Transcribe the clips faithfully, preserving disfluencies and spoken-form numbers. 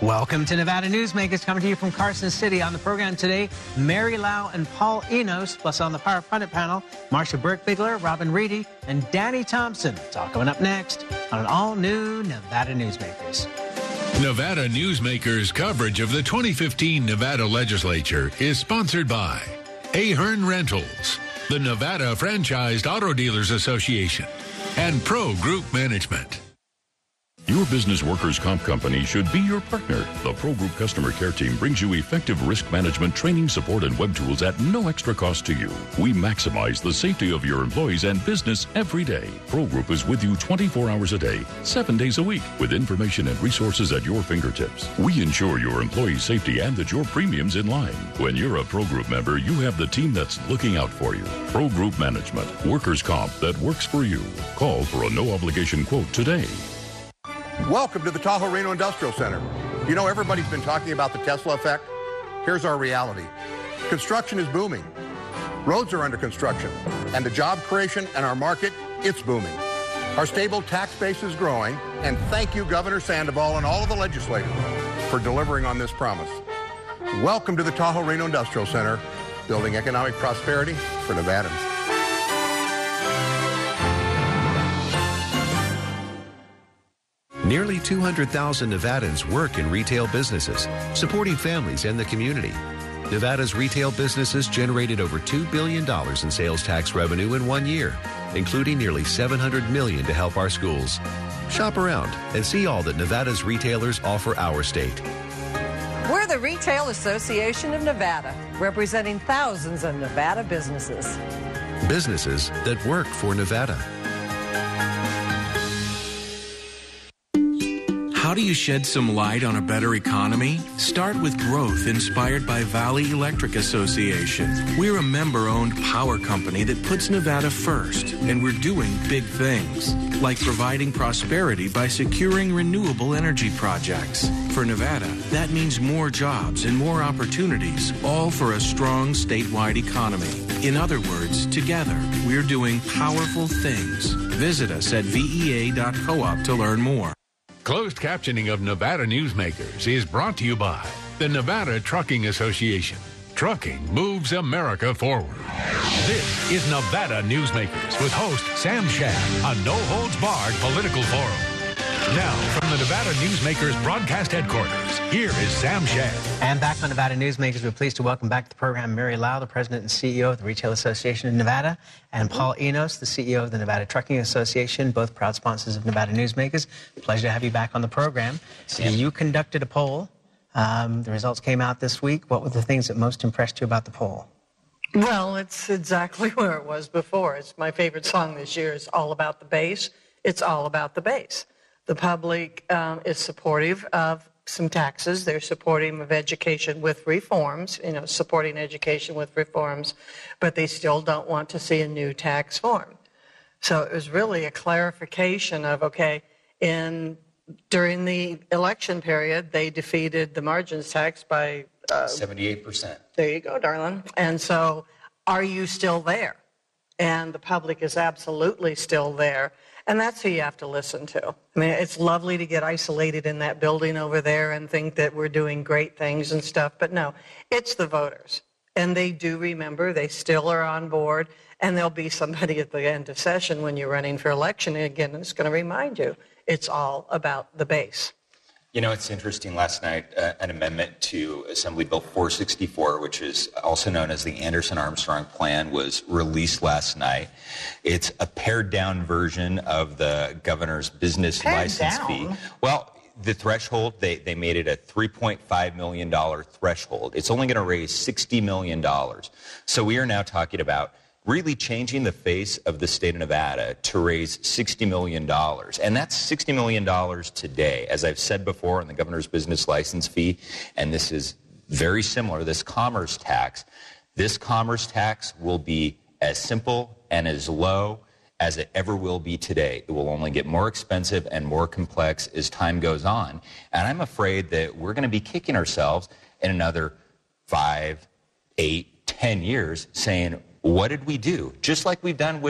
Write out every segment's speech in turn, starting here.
Welcome to Nevada Newsmakers, coming to you from Carson City. On the program today, Mary Lau and Paul Enos, plus on the Power Pundit panel, Marsha Burke-Bigler, Robin Reedy, and Danny Thompson. It's all coming up next on an all-new Nevada Newsmakers. Nevada Newsmakers coverage of the twenty fifteen Nevada Legislature is sponsored by Ahern Rentals, the Nevada Franchised Auto Dealers Association, and Pro Group Management. Your business workers' comp company should be your partner. The Pro Group Customer Care Team brings you effective risk management, training, support, and web tools at no extra cost to you. We maximize the safety of your employees and business every day. Pro Group is with you twenty-four hours a day, seven days a week, with information and resources at your fingertips. We ensure your employees' safety and that your premium's in line. When you're a Pro Group member, you have the team that's looking out for you. Pro Group Management, workers' comp that works for you. Call for a no-obligation quote today. Welcome to the Tahoe Reno Industrial Center. You know, everybody's been talking about the Tesla effect. Here's our reality. Construction is booming. Roads are under construction. And the job creation and our market, it's booming. Our stable tax base is growing. And thank you, Governor Sandoval and all of the legislators for delivering on this promise. Welcome to the Tahoe Reno Industrial Center, building economic prosperity for Nevadans. Nearly two hundred thousand Nevadans work in retail businesses, supporting families and the community. Nevada's retail businesses generated over two billion dollars in sales tax revenue in one year, including nearly seven hundred million dollars to help our schools. Shop around and see all that Nevada's retailers offer our state. We're the Retail Association of Nevada, representing thousands of Nevada businesses. Businesses that work for Nevada. How do you shed some light on a better economy? Start with growth inspired by Valley Electric Association. We're a member-owned power company that puts Nevada first, and we're doing big things, like providing prosperity by securing renewable energy projects. For Nevada, that means more jobs and more opportunities, all for a strong statewide economy. In other words, together, we're doing powerful things. Visit us at V E A dot coop to learn more. Closed captioning of Nevada Newsmakers is brought to you by the Nevada Trucking Association. Trucking moves America forward. This is Nevada Newsmakers with host Sam Shad, a no-holds-barred political forum. Now, from the Nevada Newsmakers broadcast headquarters, here is Sam Shad. And back on Nevada Newsmakers, we're pleased to welcome back to the program Mary Lau, the President and C E O of the Retail Association of Nevada, and Paul Enos, the C E O of the Nevada Trucking Association, both proud sponsors of Nevada Newsmakers. Pleasure to have you back on the program. So you conducted a poll. Um, the results came out this week. What were the things that most impressed you about the poll? Well, it's exactly where it was before. It's my favorite song this year. It's all about the base. It's all about the base. The public um, is supportive of some taxes. They're supportive of education with reforms, you know, supporting education with reforms, but they still don't want to see a new tax form. So it was really a clarification of, okay, in during the election period, they defeated the margins tax by uh, seventy-eight percent. There you go, darling. And so are you still there? And the public is absolutely still there. And that's who you have to listen to. I mean, it's lovely to get isolated in that building over there and think that we're doing great things and stuff. But no, it's the voters. And they do remember, they still are on board. And there'll be somebody at the end of session when you're running for election. And again, it's going to remind you, it's all about the base. You know, it's interesting. Last night, uh, an amendment to Assembly Bill four sixty-four, which is also known as the Anderson-Armstrong Plan, was released last night. It's a pared-down version of the governor's business Pared license down? fee. Well, the threshold, they, they made it a three point five million dollars threshold. It's only going to raise sixty million dollars. So we are now talking about really changing the face of the state of Nevada to raise sixty million dollars. And that's sixty million dollars today. As I've said before on the governor's business license fee, and this is very similar, this commerce tax, this commerce tax will be as simple and as low as it ever will be today. It will only get more expensive and more complex as time goes on. And I'm afraid that we're going to be kicking ourselves in another five, eight, ten years saying, what did we do? Just like we've done with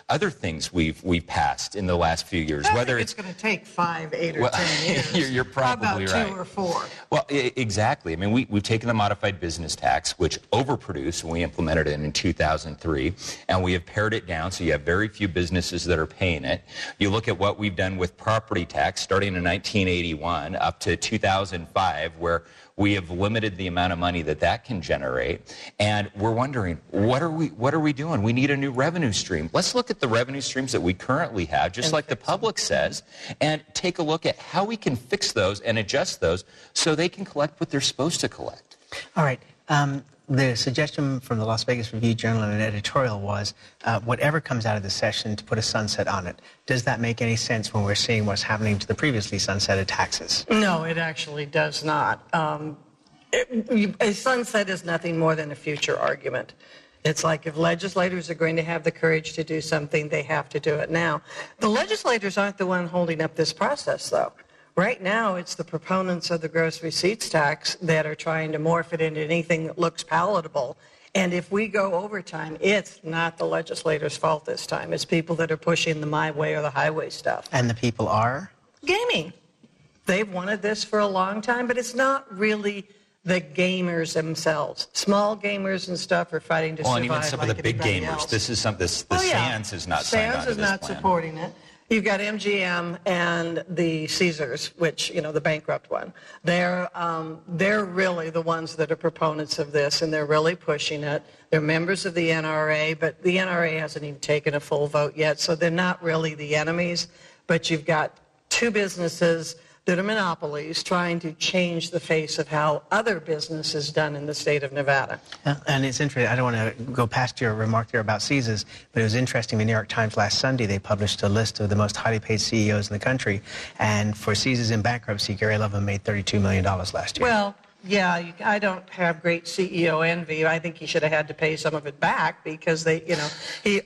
other things we've we've passed in the last few years. I Whether think it's, it's going to take five, eight, or well, ten years. you're, you're probably How about right. two or four? Well, I- exactly. I mean, we, we've taken the modified business tax, which overproduced when we implemented it in two thousand three, and we have pared it down so you have very few businesses that are paying it. You look at what we've done with property tax starting in nineteen eighty-one up to two thousand five, where we have limited the amount of money that that can generate, and we're wondering, what are we what are we doing? We need a new revenue stream. Let's look at the revenue streams that we currently have, just And like the fix them. public says, and take a look at how we can fix those and adjust those so they can collect what they're supposed to collect. All right. Um, the suggestion from the Las Vegas Review-Journal in an editorial was uh, whatever comes out of the session to put a sunset on it. Does that make any sense when we're seeing what's happening to the previously sunsetted taxes? No, it actually does not. Um, it, you, a sunset is nothing more than a future argument. It's like if legislators are going to have the courage to do something, they have to do it now. The legislators aren't the one holding up this process, though. Right now, it's the proponents of the gross receipts tax that are trying to morph it into anything that looks palatable. And if we go overtime, it's not the legislators' fault this time. It's people that are pushing the my way or the highway stuff. And the people are? Gaming. They've wanted this for a long time, but it's not really the gamers themselves. Small gamers and stuff are fighting to Well, survive and even some like of the big anybody gamers. else. This is some. This the Oh, yeah. Sands is not signed Sands on to is this not plan. supporting it. You've got M G M and the Caesars, which, you know, the bankrupt one. They're, um, they're really the ones that are proponents of this, and they're really pushing it. They're members of the N R A, but the N R A hasn't even taken a full vote yet, so they're not really the enemies. But you've got two businesses that are monopolies trying to change the face of how other business is done in the state of Nevada. Yeah, and it's interesting. I don't want to go past your remark there about Caesars, but it was interesting. The New York Times last Sunday, they published a list of the most highly paid C E Os in the country. And for Caesars in bankruptcy, Gary Loveman made thirty-two million dollars last year. Well, yeah, you- I don't have great C E O envy. I think he should have had to pay some of it back because they, you know, he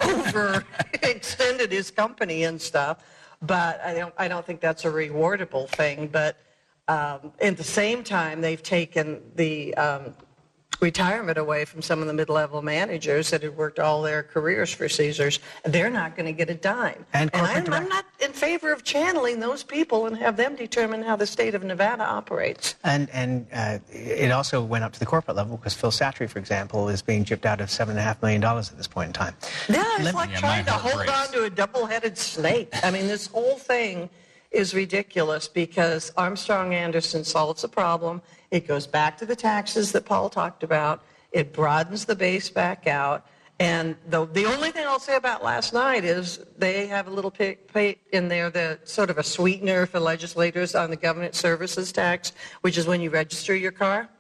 overextended his company and stuff. But I don't, I don't think that's a rewardable thing. But um, at the same time, they've taken the um, retirement away from some of the mid-level managers that had worked all their careers for Caesars. They're not going to get a dime. And corporate I'm, direct- I'm not in favor of channeling those people and have them determine how the state of Nevada operates. And and uh, it also went up to the corporate level because Phil Satry, for example, is being gypped out of seven and a half million dollars at this point in time. Yeah, it's Let- like Yeah, trying my to heart hold breaks. on to a double-headed snake. I mean, this whole thing is ridiculous because Armstrong Anderson solves the problem. It goes back to the taxes that Paul talked about. It broadens the base back out. And the, the only thing I'll say about last night is they have a little pay, pay in there, the sort of a sweetener for legislators on the government services tax, which is when you register your car.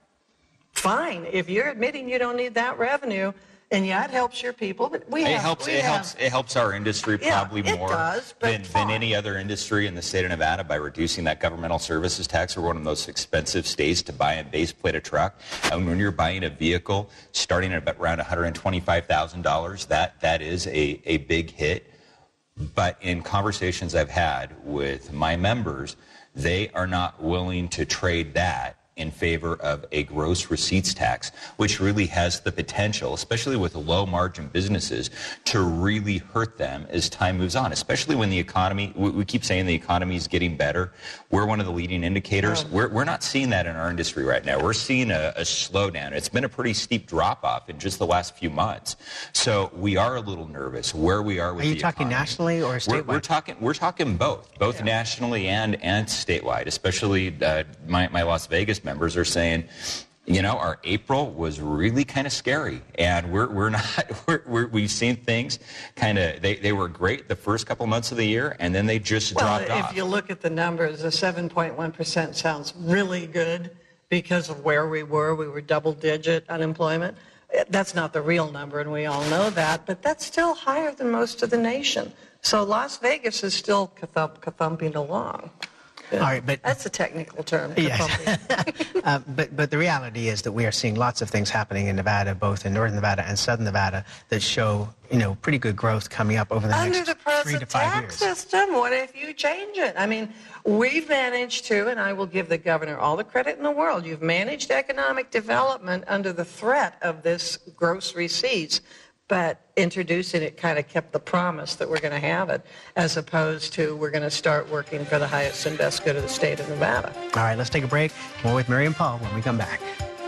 Fine. If you're admitting you don't need that revenue, and yeah, it helps your people, but we It have... helps. we It have- helps. It helps our industry Yeah, probably it more does, but than, than fine. any other industry in the state of Nevada by reducing that governmental services tax. We're one of the most expensive states to buy and base plate a truck. And when you're buying a vehicle starting at about around one hundred twenty-five thousand dollars, that that is a, a big hit. But in conversations I've had with my members, they are not willing to trade that in favor of a gross receipts tax, which really has the potential, especially with low margin businesses, to really hurt them as time moves on, especially when the economy, we, we keep saying the economy is getting better. We're one of the leading indicators. Oh. We're, we're not seeing that in our industry right now. We're seeing a, a slowdown. It's been a pretty steep drop off in just the last few months. So we are a little nervous where we are with Are you the talking economy. nationally or We're, statewide? we're talking. We're talking both, both Yeah. nationally and and statewide. Especially uh, my my Las Vegas members are saying, you know, our April was really kind of scary, and we're we're not. We're, we're, we've seen things kind of. They they were great the first couple months of the year, and then they just Well, dropped if off. you look at the numbers, the seven point one percent sounds really good because of where we were. We were double-digit unemployment. Eh, That's not the real number, and we all know that, but that's still higher than most of the nation. So Las Vegas is still kathump, kathumping along. All right, but That's a technical term. Yes. kathumping. uh, but but the reality is that we are seeing lots of things happening in Nevada, both in northern Nevada and southern Nevada, that show you know pretty good growth coming up over the Under next the three present to five tax years. system, what if you change it? I mean, we've managed to, and I will give the governor all the credit in the world, you've managed economic development under the threat of this gross receipts. but introducing it kind of kept the promise that we're going to have it, as opposed to we're going to start working for the highest and best good of the state of Nevada. All right, let's take a break. More with Mary and Paul when we come back.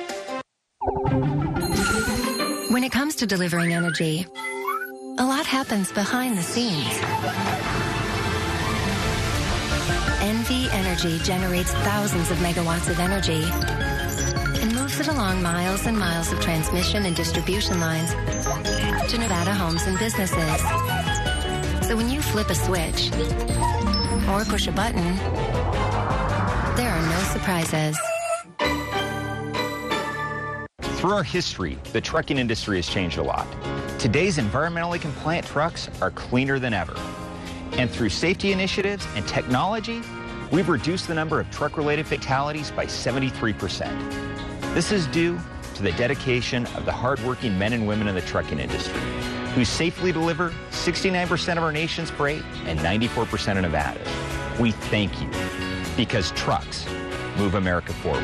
When it comes to delivering energy, a lot happens behind the scenes. N V Energy generates thousands of megawatts of energy and moves it along miles and miles of transmission and distribution lines to Nevada homes and businesses. So when you flip a switch or push a button, there are no surprises. Through our history, the trucking industry has changed a lot. Today's environmentally compliant trucks are cleaner than ever. And through safety initiatives and technology, we've reduced the number of truck-related fatalities by seventy-three percent. This is due to the dedication of the hardworking men and women in the trucking industry, who safely deliver sixty-nine percent of our nation's freight and ninety-four percent of Nevada's. We thank you, because trucks move America forward.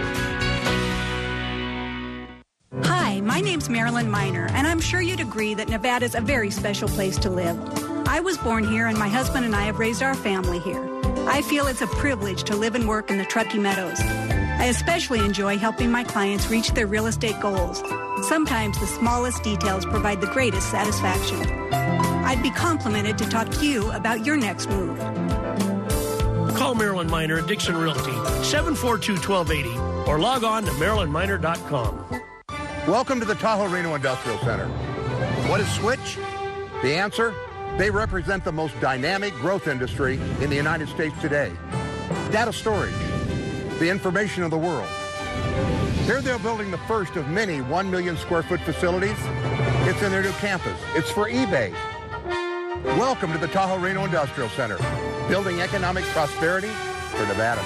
Hi, my name's Marilyn Miner, and I'm sure you'd agree that Nevada's a very special place to live. I was born here, and my husband and I have raised our family here. I feel it's a privilege to live and work in the Truckee Meadows. I especially enjoy helping my clients reach their real estate goals. Sometimes the smallest details provide the greatest satisfaction. I'd be complimented to talk to you about your next move. Call Marilyn Miner at Dixon Realty, seven four two, one two eight zero, or log on to marilyn miner dot com. Welcome to the Tahoe Reno Industrial Center. What is Switch? The answer? They represent the most dynamic growth industry in the United States today. Data storage, the information of the world. Here they're building the first of many one million square foot facilities. It's in their new campus. It's for eBay. Welcome to the Tahoe Reno Industrial Center, building economic prosperity for Nevada.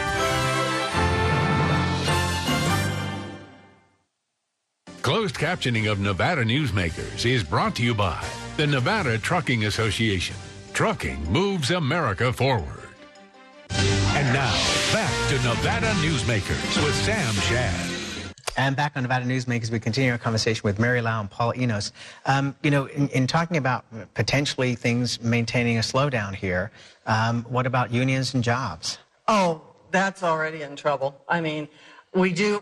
Closed captioning of Nevada Newsmakers is brought to you by the Nevada Trucking Association. Trucking moves America forward. And now, back to Nevada Newsmakers with Sam Shad. And back on Nevada Newsmakers, we continue our conversation with Mary Lau and Paul Enos. Um, you know, in, in talking about potentially things maintaining a slowdown here, um, what about unions and jobs? Oh, that's already in trouble. I mean, we do...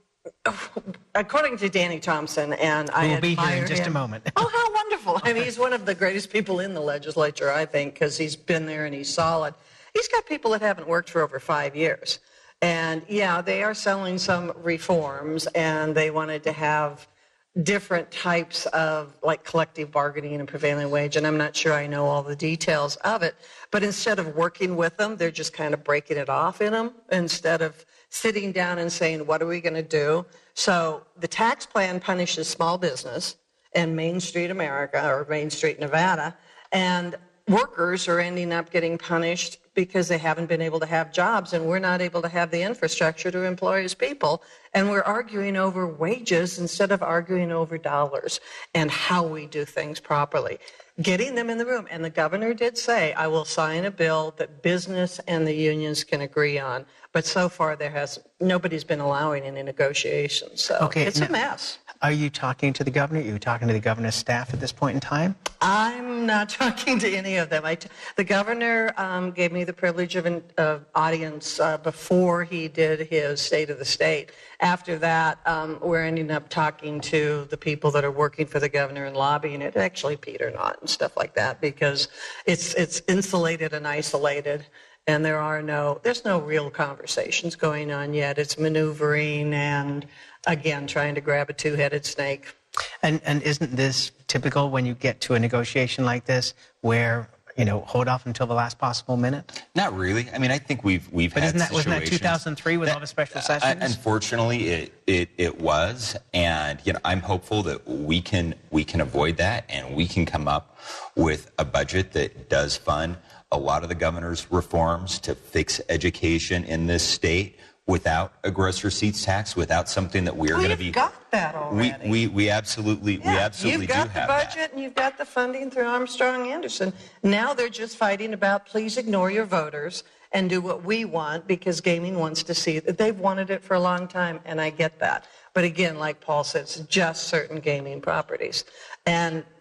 According to Danny Thompson, and I will be here in just him. a moment. Oh, how wonderful. I mean, he's one of the greatest people in the legislature, I think, because he's been there and he's solid. He's got people that haven't worked for over five years. And, yeah, they are selling some reforms, and they wanted to have different types of, like, collective bargaining and prevailing wage, and I'm not sure I know all the details of it. But instead of working with them, they're just kind of breaking it off in them instead of sitting down and saying, what are we going to do? So the tax plan punishes small business and Main Street America, or Main Street Nevada, and workers are ending up getting punished because they haven't been able to have jobs, and we're not able to have the infrastructure to employ as people, and we're arguing over wages instead of arguing over dollars and how we do things properly. Getting them in the room, and the governor did say, I will sign a bill that business and the unions can agree on, but so far there has nobody's been allowing any negotiations, so okay, it's now, a mess. Are you talking to the governor? Are you talking to the governor's staff at this point in time? I'm not talking to any of them. I t- the governor um, gave me the privilege of an uh, audience uh, before he did his State of the State. After that, um, we're ending up talking to the people that are working for the governor and lobbying it, actually Peter Knott and stuff like that, because it's it's insulated and isolated, and there are no there's no real conversations going on yet. It's maneuvering and, again, trying to grab a two-headed snake. And and isn't this typical when you get to a negotiation like this, where you know hold off until the last possible minute? Not really. I mean, I think we've we've but had isn't that, situations. Wasn't that two thousand three with that, all the special uh, sessions? Unfortunately, it, it it was, and you know, I'm hopeful that we can we can avoid that, and we can come up with a budget that does fund a lot of the governor's reforms to fix education in this state without a gross receipts tax, without something that we are well, going to be. You've got that already. We we we absolutely yeah, we absolutely you've got do the have budget that. and you've got the funding through Armstrong Anderson. Now they're just fighting about please ignore your voters and do what we want because gaming wants to see it. They've wanted it for a long time, and I get that. But again, like Paul said, it's just certain gaming properties. And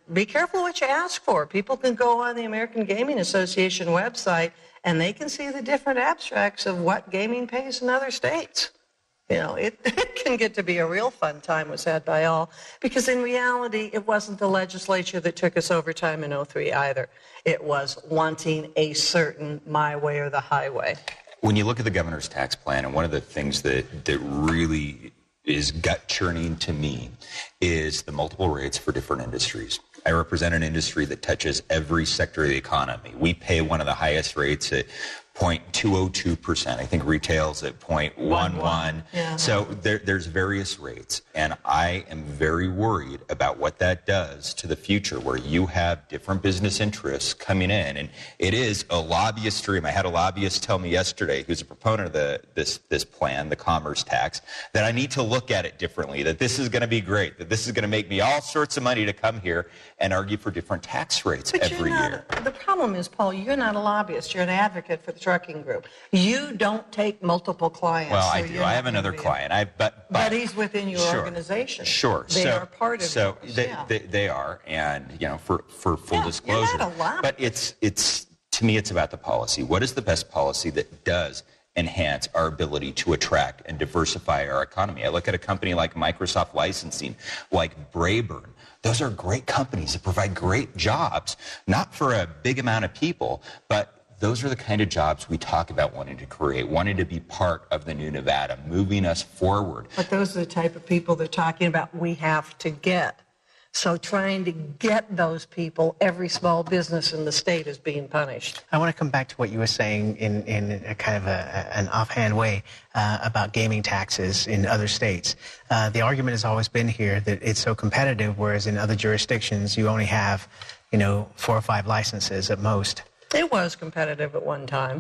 be careful what you ask for. People can go on the American Gaming Association website and they can see the different abstracts of what gaming pays in other states. You know, it, it can get to be a real fun time was had by all, because in reality, it wasn't the legislature that took us over time in oh three either. It was wanting a certain my way or the highway. When you look at the governor's tax plan, and one of the things that, that really is gut-churning to me is the multiple rates for different industries. I represent an industry that touches every sector of the economy. We pay one of the highest rates at zero point two zero two percent. I think retail's at zero point one one. Yeah. So there, there's various rates, and I am very worried about what that does to the future, where you have different business interests coming in, and it is a lobbyist dream. I had a lobbyist tell me yesterday, who's a proponent of the, this this plan, the commerce tax, that I need to look at it differently, that this is going to be great, that this is going to make me all sorts of money to come here and argue for different tax rates But every you're not, year. The problem is, Paul, you're not a lobbyist. You're an advocate for the trucking group. You don't take multiple clients. Well, so I do. you're I not have another gonna be- client. I but, but But he's within your Sure. organization. Sure. They so, are part of so yours, they, yeah. they, they are, and you know, for, for full Yeah, disclosure. you're not a lobbyist. But it's it's to me, it's about the policy. What is the best policy that does enhance our ability to attract and diversify our economy? I look at a company like Microsoft Licensing, like Brayburn. Those are great companies that provide great jobs, not for a big amount of people, but those are the kind of jobs we talk about wanting to create, wanting to be part of the new Nevada, moving us forward. But those are the type of people they're talking about we have to get. So trying to get those people, every small business in the state is being punished. I want to come back to what you were saying in, in a kind of a, an offhand way uh, about gaming taxes in other states. Uh, the argument has always been here that it's so competitive, whereas in other jurisdictions you only have, you know, four or five licenses at most. It was competitive at one time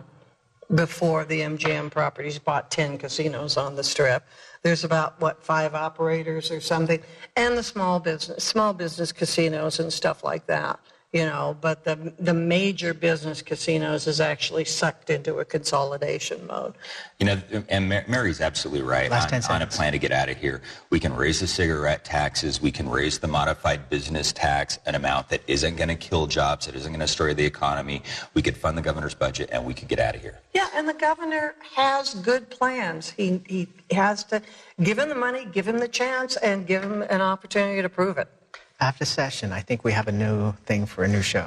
before the M G M properties bought ten casinos on the Strip. There's about, what, five operators or something, and the small business, small business casinos and stuff like that, you know, but the the major business casinos is actually sucked into a consolidation mode. You know, and Mary's absolutely right on, on a plan to get out of here. We can raise the cigarette taxes. We can raise the modified business tax, an amount that isn't going to kill jobs, that isn't going to destroy the economy. We could fund the governor's budget, and we could get out of here. Yeah, and the governor has good plans. He he has to give him the money, give him the chance, and give him an opportunity to prove it. After session, I think we have a new thing for a new show.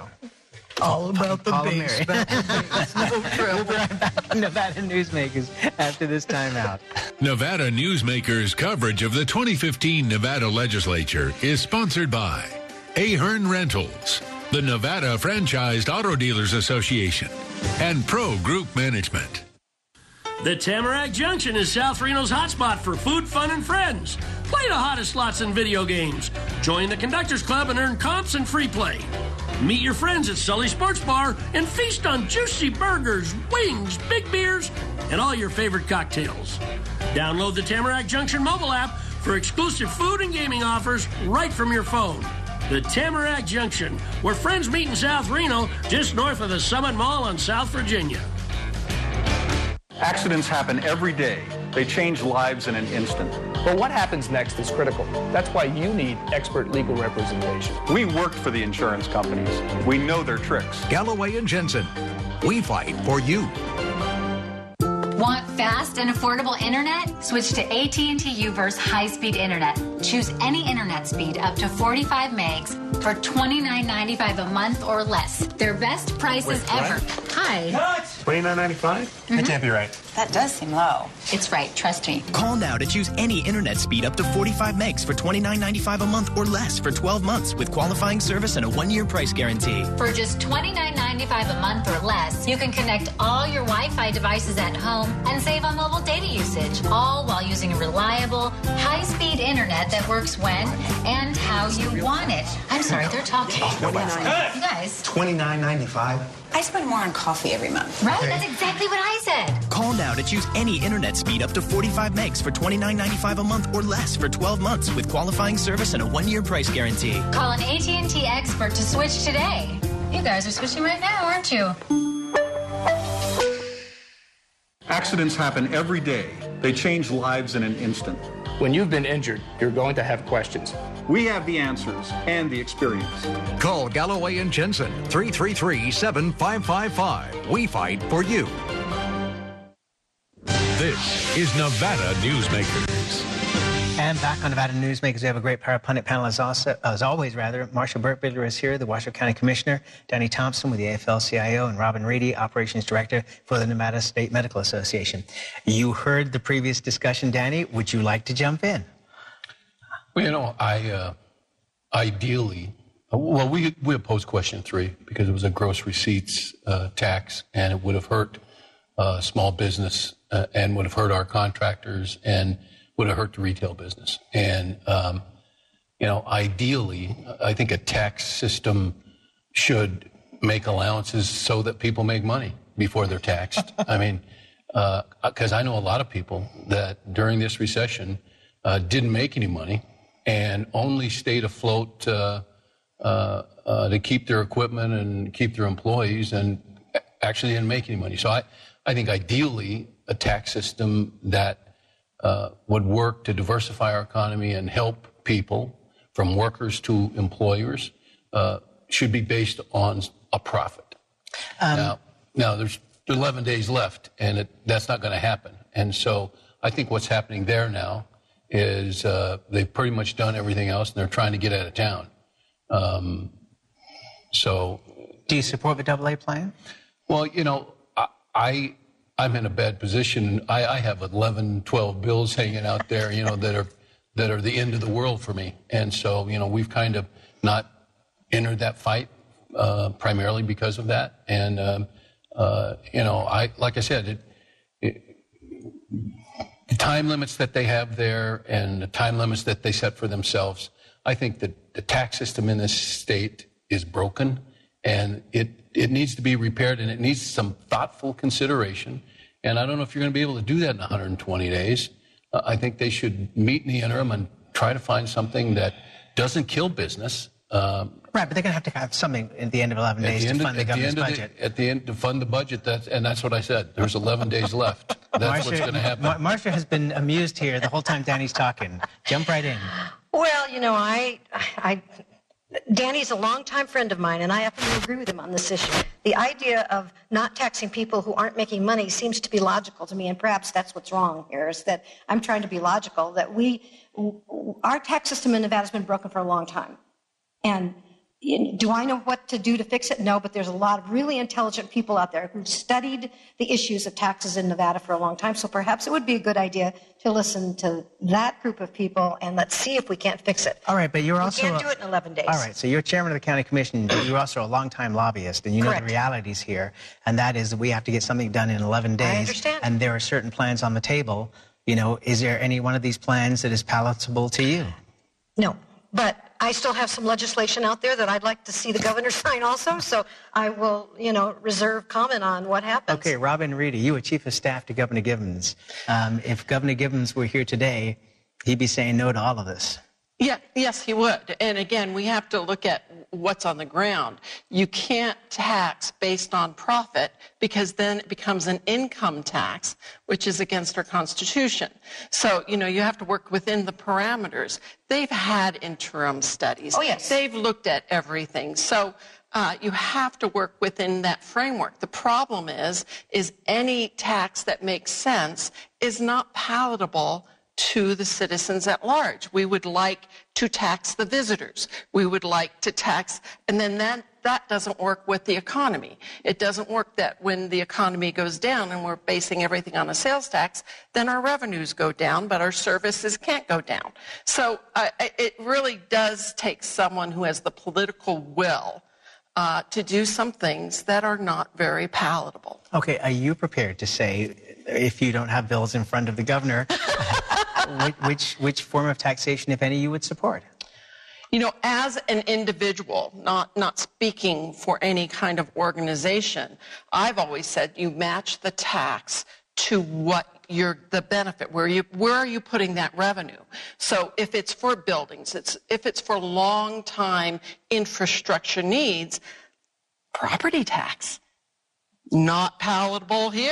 All about the Paul and base. Mary. About the base. No We'll trouble. be right back on Nevada Newsmakers after this timeout. Nevada Newsmakers coverage of the twenty fifteen Nevada legislature is sponsored by Ahern Rentals, the Nevada Franchised Auto Dealers Association, and Pro Group Management. The Tamarack Junction is South Reno's hotspot for food, fun, and friends. Play the hottest slots and video games. Join the Conductors Club and earn comps and free play. Meet your friends at Sully Sports Bar and feast on juicy burgers, wings, big beers, and all your favorite cocktails. Download the Tamarack Junction mobile app for exclusive food and gaming offers right from your phone. The Tamarack Junction, where friends meet in South Reno, just north of the Summit Mall on South Virginia. Accidents happen every day. They change lives in an instant. But what happens next is critical. That's why you need expert legal representation. We worked for the insurance companies. We know their tricks. Galloway and Jensen. We fight for you. Want fast and affordable internet? Switch to A T and T U-verse high-speed internet. Choose any internet speed up to forty-five megs for twenty-nine ninety-five a month or less. Their best prices Wait, ever. what? Hi. twenty-nine ninety-five? Mhm. That can't be right. That does seem low. It's right, trust me. Call now to choose any internet speed up to forty-five megs for twenty-nine ninety-five a month or less for twelve months with qualifying service and a one-year price guarantee. For just twenty-nine ninety-five a month or less, you can connect all your Wi-Fi devices at home and save on mobile data usage, all while using a reliable, high-speed internet that works when and how you want it. I'm sorry, they're talking. You guys. twenty-nine ninety-five? I spend more on coffee every month. Right? That's exactly what I said. Call now to choose any internet speed up to forty-five megs for twenty-nine ninety-five a month or less for twelve months with qualifying service and a one-year price guarantee. Call an A T and T expert to switch today. You guys are switching right now, aren't you? Accidents happen every day. They change lives in an instant. When you've been injured, you're going to have questions. We have the answers and the experience. Call Galloway and Jensen, three three three, seven five five five. We fight for you. This is Nevada Newsmakers. And back on Nevada Newsmakers, we have a great power pundit panel as, also, as always, rather. Marshall Burkbidler is here, the Washoe County Commissioner, Danny Thompson with the A F L C I O, and Robin Reedy, Operations Director for the Nevada State Medical Association. You heard the previous discussion, Danny. Would you like to jump in? Well, you know, I uh, ideally, well, we, we opposed question three because it was a gross receipts uh, tax, and it would have hurt uh, small business uh, and would have hurt our contractors and would have hurt the retail business. And, um, you know, ideally, I think a tax system should make allowances so that people make money before they're taxed. I mean, because uh, I know a lot of people that during this recession uh, didn't make any money and only stayed afloat uh, uh, uh, to keep their equipment and keep their employees and actually didn't make any money. So I, I think ideally a tax system that Uh, would work to diversify our economy and help people from workers to employers uh, should be based on a profit. Um, now, now there's eleven days left, and it, that's not going to happen. And so I think what's happening there now is uh, they've pretty much done everything else, and they're trying to get out of town. Um, so, do you support the double A plan? Well, you know, I. I I'm in a bad position. I, I have eleven, twelve bills hanging out there, you know, that are that are the end of the world for me. And so, you know, we've kind of not entered that fight uh, primarily because of that. And, um, uh, you know, I like I said, it, it, the time limits that they have there and the time limits that they set for themselves, I think that the tax system in this state is broken. And it, it needs to be repaired, and it needs some thoughtful consideration. And I don't know if you're going to be able to do that in one hundred twenty days. Uh, I think they should meet in the interim and try to find something that doesn't kill business. Um, right, but they're going to have to have something at the end of eleven days to fund the, the governor's the budget. The, at the end, to fund the budget, that's, and that's what I said. There's eleven days left. That's Marcia, what's going to happen. Mar- Marcia has been amused here the whole time Danny's talking. Jump right in. Well, you know, I... I Danny's a longtime friend of mine, and I happen to agree with him on this issue. The idea of not taxing people who aren't making money seems to be logical to me, and perhaps that's what's wrong here, is that I'm trying to be logical, that we, our tax system in Nevada has been broken for a long time. And do I know what to do to fix it? No, but there's a lot of really intelligent people out there who've studied the issues of taxes in Nevada for a long time, so perhaps it would be a good idea to listen to that group of people and let's see if we can't fix it. All right, but you're also... We can't do it in eleven days. All right, so you're chairman of the county commission, but you're also a longtime lobbyist, and you know Correct. The realities here, and that is that we have to get something done in eleven days. I understand. And there are certain plans on the table. You know, is there any one of these plans that is palatable to you? No, but I still have some legislation out there that I'd like to see the governor sign also, so I will, you know, reserve comment on what happens. Okay, Robin Reedy, you were chief of staff to Governor Givens. Um, if Governor Givens were here today, he'd be saying no to all of this. Yeah, yes, he would. And again, we have to look at what's on the ground. You can't tax based on profit because then it becomes an income tax, which is against our Constitution. So, you know, you have to work within the parameters. They've had interim studies. Oh, yes. They've looked at everything. So uh, you have to work within that framework. The problem is, is any tax that makes sense is not palatable to the citizens at large. We would like to tax the visitors. We would like to tax, and then that, that doesn't work with the economy. It doesn't work that when the economy goes down and we're basing everything on a sales tax, then our revenues go down, but our services can't go down. So uh, it really does take someone who has the political will uh, to do some things that are not very palatable. Okay, are you prepared to say, if you don't have bills in front of the governor, which, which which form of taxation, if any, you would support? You know, as an individual, not not speaking for any kind of organization, I've always said you match the tax to what your the benefit, where you where are you putting that revenue? So if it's for buildings, it's if it's for long time infrastructure needs, property tax, not palatable here.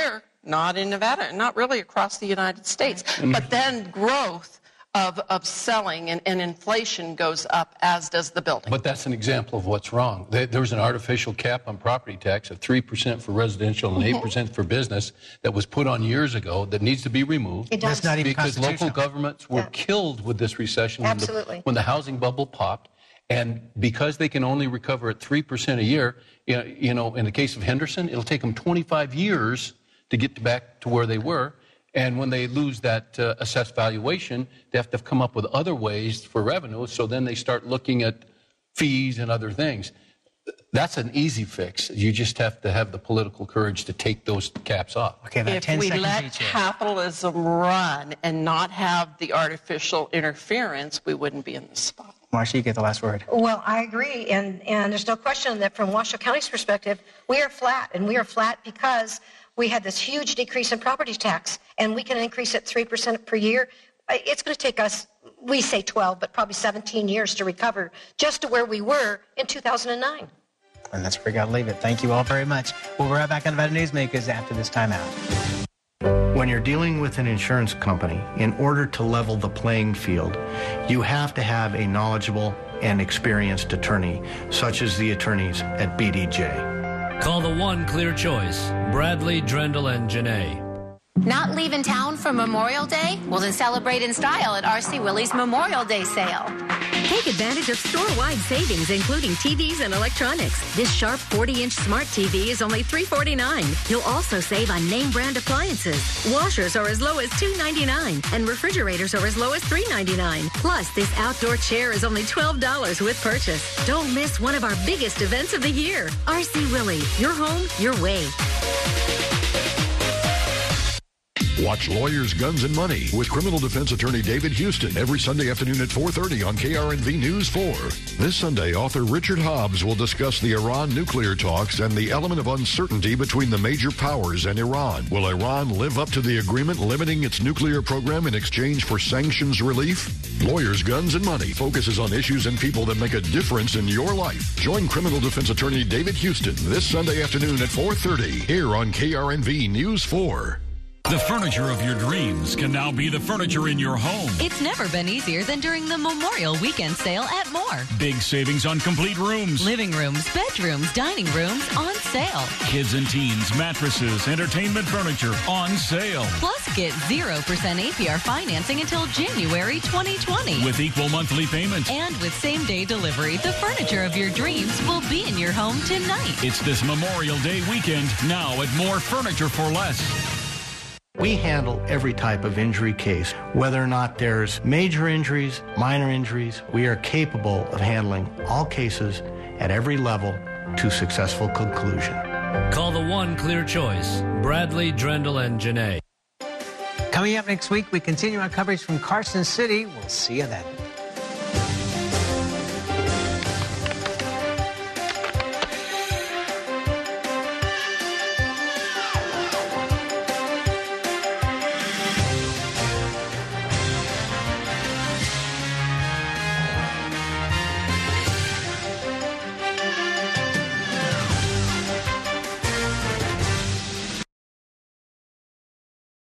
not in Nevada, not really across the United States. But then growth of, of selling and, and inflation goes up, as does the building. But that's an example of what's wrong. There, there was an artificial cap on property tax of three percent for residential and eight percent for business that was put on years ago that needs to be removed. It does. That's not even because local governments were Yeah. killed with this recession when the, Absolutely. when the housing bubble popped. And because they can only recover at three percent a year, you know, you know, in the case of Henderson, it'll take them twenty-five years to get back to where they were. And when they lose that uh, assessed valuation, they have to come up with other ways for revenue. So then they start looking at fees and other things. That's an easy fix. You just have to have the political courage to take those caps off. Okay, If we let capitalism run and not have the artificial interference, we wouldn't be in this spot. Marcia, you get the last word. Well, I agree, and, and there's no question that from Washoe County's perspective, we are flat, and we are flat because we had this huge decrease in property tax, and we can increase it three percent per year. It's going to take us, we say twelve, but probably seventeen years to recover just to where we were in two thousand nine. And that's where we got to leave it. Thank you all very much. We'll be right back on Nevada Newsmakers after this timeout. When you're dealing with an insurance company, in order to level the playing field, you have to have a knowledgeable and experienced attorney, such as the attorneys at B D J. Call the one clear choice, Bradley, Drendel, and Janae. Not leaving town for Memorial Day? Well, then celebrate in style at R C Willey's Memorial Day sale. Take advantage of store-wide savings, including T Vs and electronics. This sharp forty-inch smart T V is only three forty-nine. You'll also save on name-brand appliances. Washers are as low as two ninety-nine, and refrigerators are as low as three ninety-nine. Plus, this outdoor chair is only twelve dollars with purchase. Don't miss one of our biggest events of the year. R C Willey, your home, your way. Watch Lawyers, Guns, and Money with criminal defense attorney David Houston every Sunday afternoon at four thirty on K R N V News four. This Sunday, author Richard Hobbs will discuss the Iran nuclear talks and the element of uncertainty between the major powers and Iran. Will Iran live up to the agreement limiting its nuclear program in exchange for sanctions relief? Lawyers, Guns, and Money focuses on issues and people that make a difference in your life. Join criminal defense attorney David Houston this Sunday afternoon at four thirty here on K R N V News four. The furniture of your dreams can now be the furniture in your home. It's never been easier than during the Memorial Weekend sale at Moore. Big savings on complete rooms. Living rooms, bedrooms, dining rooms on sale. Kids and teens, mattresses, entertainment furniture on sale. Plus, get zero percent A P R financing until January twenty twenty. With equal monthly payments. And with same-day delivery, the furniture of your dreams will be in your home tonight. It's this Memorial Day weekend, now at Moore Furniture for Less. We handle every type of injury case, whether or not there's major injuries, minor injuries. We are capable of handling all cases at every level to successful conclusion. Call the one clear choice, Bradley, Drendel, and Janae. Coming up next week, we continue our coverage from Carson City. We'll see you then.